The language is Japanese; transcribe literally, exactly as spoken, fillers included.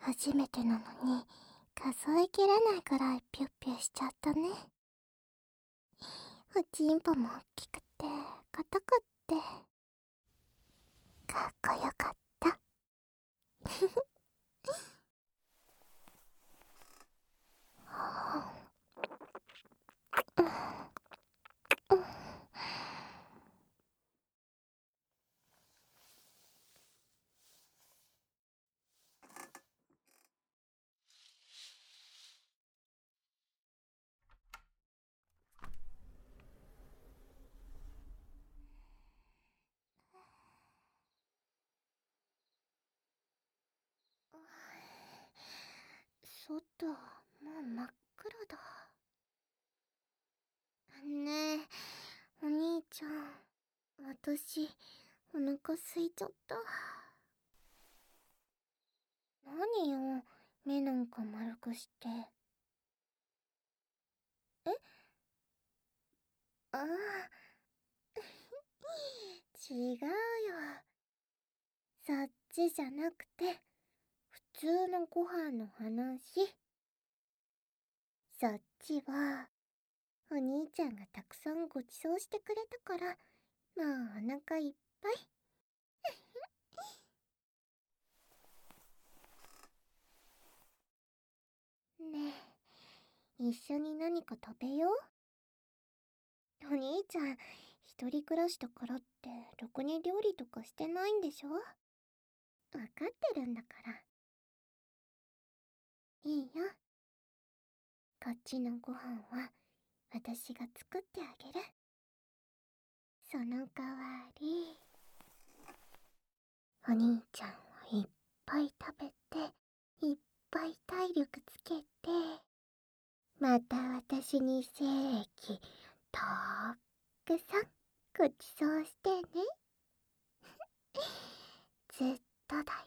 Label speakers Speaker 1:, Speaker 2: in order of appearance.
Speaker 1: 初めてなのに数えきれないくらいピュッピュしちゃったね。おちんぽも大きくて硬くってかっこよかった。外もう真っ暗だ。ねえお兄ちゃん、私お腹空いちゃった。何よ、目なんか丸くして。えああ違うよ、そっちじゃなくて普通のご飯の話。そっちはお兄ちゃんがたくさんごちそうしてくれたからもうお腹いっぱい。ねえ、一緒に何か食べよう。お兄ちゃん一人暮らしだからってろくに料理とかしてないんでしょ。わかってるんだから。いいよ、こっちのご飯は私が作ってあげる。その代わりお兄ちゃんはいっぱい食べていっぱい体力つけて、また私に精液たくさんごちそうしてね。ずっとだよ。